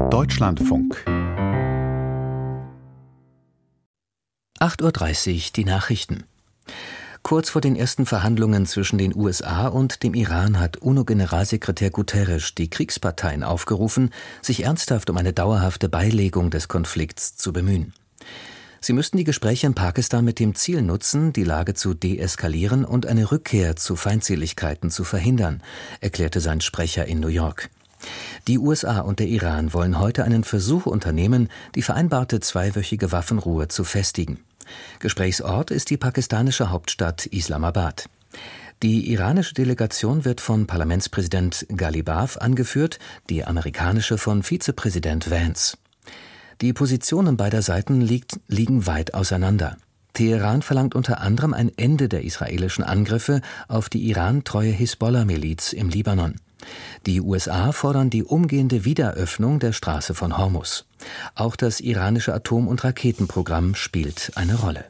Deutschlandfunk 8:30 Uhr die Nachrichten. Kurz vor den ersten Verhandlungen zwischen den USA und dem Iran hat UNO-Generalsekretär Guterres die Kriegsparteien aufgerufen, sich ernsthaft um eine dauerhafte Beilegung des Konflikts zu bemühen. Sie müssten die Gespräche in Pakistan mit dem Ziel nutzen, die Lage zu deeskalieren und eine Rückkehr zu Feindseligkeiten zu verhindern, erklärte sein Sprecher in New York. Die USA und der Iran wollen heute einen Versuch unternehmen, die vereinbarte zweiwöchige Waffenruhe zu festigen. Gesprächsort ist die pakistanische Hauptstadt Islamabad. Die iranische Delegation wird von Parlamentspräsident Ghalibaf angeführt, die amerikanische von Vizepräsident Vance. Die Positionen beider Seiten liegen weit auseinander. Teheran verlangt unter anderem ein Ende der israelischen Angriffe auf die Iran-treue Hisbollah-Miliz im Libanon. Die USA fordern die umgehende Wiederöffnung der Straße von Hormuz. Auch das iranische Atom- und Raketenprogramm spielt eine Rolle.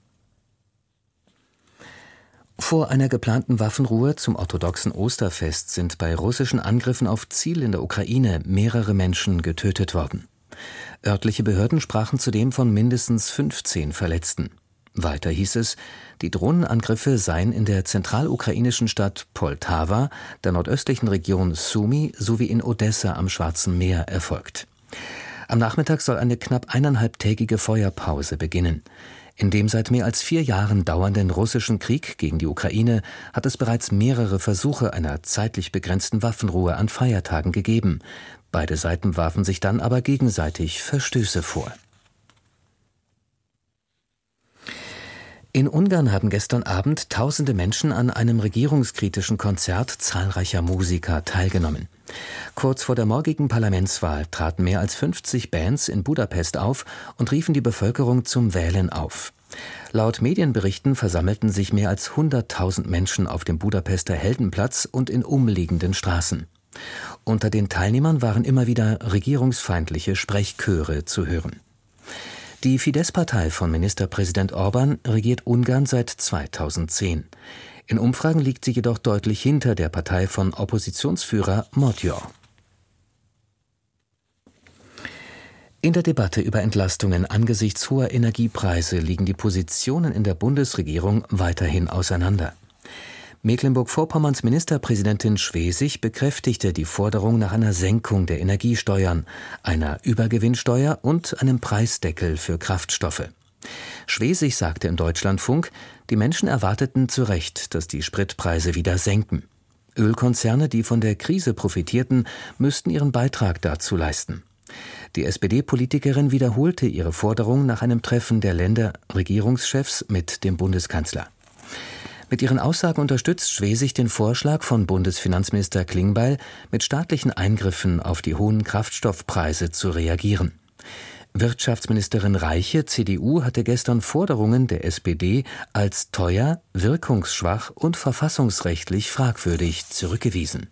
Vor einer geplanten Waffenruhe zum orthodoxen Osterfest sind bei russischen Angriffen auf Ziel in der Ukraine mehrere Menschen getötet worden. Örtliche Behörden sprachen zudem von mindestens 15 Verletzten. Weiter hieß es, die Drohnenangriffe seien in der zentralukrainischen Stadt Poltawa, der nordöstlichen Region Sumy sowie in Odessa am Schwarzen Meer erfolgt. Am Nachmittag soll eine knapp 1,5-tägige Feuerpause beginnen. In dem seit mehr als 4 Jahren dauernden russischen Krieg gegen die Ukraine hat es bereits mehrere Versuche einer zeitlich begrenzten Waffenruhe an Feiertagen gegeben. Beide Seiten warfen sich dann aber gegenseitig Verstöße vor. In Ungarn haben gestern Abend tausende Menschen an einem regierungskritischen Konzert zahlreicher Musiker teilgenommen. Kurz vor der morgigen Parlamentswahl traten mehr als 50 Bands in Budapest auf und riefen die Bevölkerung zum Wählen auf. Laut Medienberichten versammelten sich mehr als 100.000 Menschen auf dem Budapester Heldenplatz und in umliegenden Straßen. Unter den Teilnehmern waren immer wieder regierungsfeindliche Sprechchöre zu hören. Die Fidesz-Partei von Ministerpräsident Orbán regiert Ungarn seit 2010. In Umfragen liegt sie jedoch deutlich hinter der Partei von Oppositionsführer Magyar. In der Debatte über Entlastungen angesichts hoher Energiepreise liegen die Positionen in der Bundesregierung weiterhin auseinander. Mecklenburg-Vorpommerns Ministerpräsidentin Schwesig bekräftigte die Forderung nach einer Senkung der Energiesteuern, einer Übergewinnsteuer und einem Preisdeckel für Kraftstoffe. Schwesig sagte im Deutschlandfunk, die Menschen erwarteten zu Recht, dass die Spritpreise wieder senken. Ölkonzerne, die von der Krise profitierten, müssten ihren Beitrag dazu leisten. Die SPD-Politikerin wiederholte ihre Forderung nach einem Treffen der Länderregierungschefs mit dem Bundeskanzler. Mit ihren Aussagen unterstützt Schwesig den Vorschlag von Bundesfinanzminister Klingbeil, mit staatlichen Eingriffen auf die hohen Kraftstoffpreise zu reagieren. Wirtschaftsministerin Reiche, CDU, hatte gestern Forderungen der SPD als teuer, wirkungsschwach und verfassungsrechtlich fragwürdig zurückgewiesen.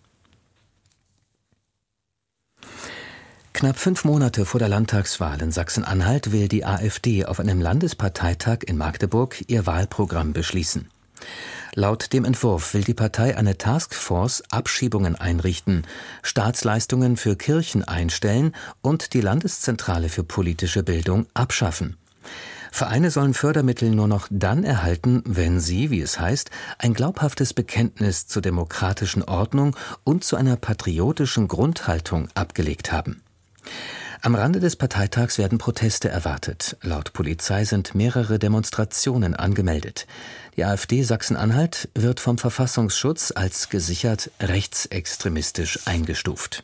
Knapp 5 Monate vor der Landtagswahl in Sachsen-Anhalt will die AfD auf einem Landesparteitag in Magdeburg ihr Wahlprogramm beschließen. Laut dem Entwurf will die Partei eine Taskforce Abschiebungen einrichten, Staatsleistungen für Kirchen einstellen und die Landeszentrale für politische Bildung abschaffen. Vereine sollen Fördermittel nur noch dann erhalten, wenn sie, wie es heißt, ein glaubhaftes Bekenntnis zur demokratischen Ordnung und zu einer patriotischen Grundhaltung abgelegt haben. Am Rande des Parteitags werden Proteste erwartet. Laut Polizei sind mehrere Demonstrationen angemeldet. Die AfD Sachsen-Anhalt wird vom Verfassungsschutz als gesichert rechtsextremistisch eingestuft.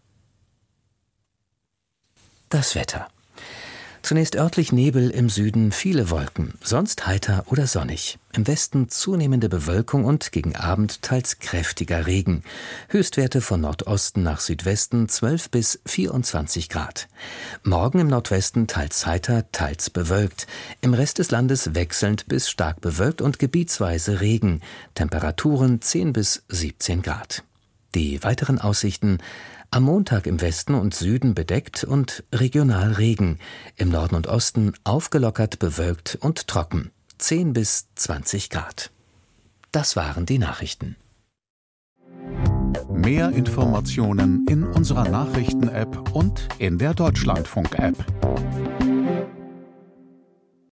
Das Wetter. Zunächst örtlich Nebel, im Süden viele Wolken, sonst heiter oder sonnig. Im Westen zunehmende Bewölkung und gegen Abend teils kräftiger Regen. Höchstwerte von Nordosten nach Südwesten 12 bis 24 Grad. Morgen im Nordwesten teils heiter, teils bewölkt. Im Rest des Landes wechselnd bis stark bewölkt und gebietsweise Regen. Temperaturen 10 bis 17 Grad. Die weiteren Aussichten: am Montag im Westen und Süden bedeckt und regional Regen. Im Norden und Osten aufgelockert, bewölkt und trocken. 10 bis 20 Grad. Das waren die Nachrichten. Mehr Informationen in unserer Nachrichten-App und in der Deutschlandfunk-App.